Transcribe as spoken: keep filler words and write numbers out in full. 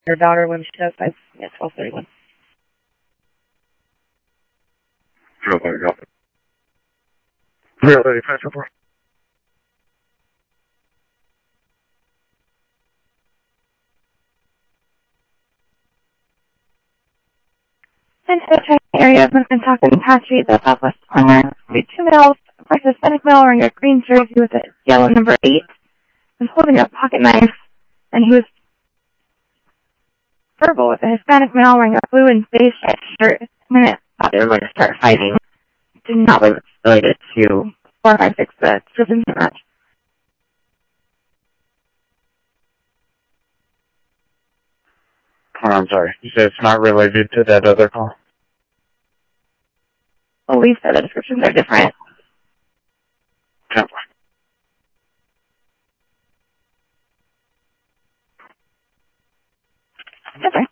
Your daughter when she does five, yeah, twelve thirty-one. twelve thirty-one. Really, Pastor four. And the China area of Minnetonka and Pass Street, the southwest corner. We two males, a Hispanic male wearing a green jersey with a yellow number eight, was holding a pocket knife, and he was verbal with a Hispanic male wearing a blue and beige striped shirt. A minute thought they were going to start fighting. Did not believe it's related to four five six, the children's match. Oh, I'm sorry. You said it's not related to that other call? I believe so. The descriptions are different. ten four. Different.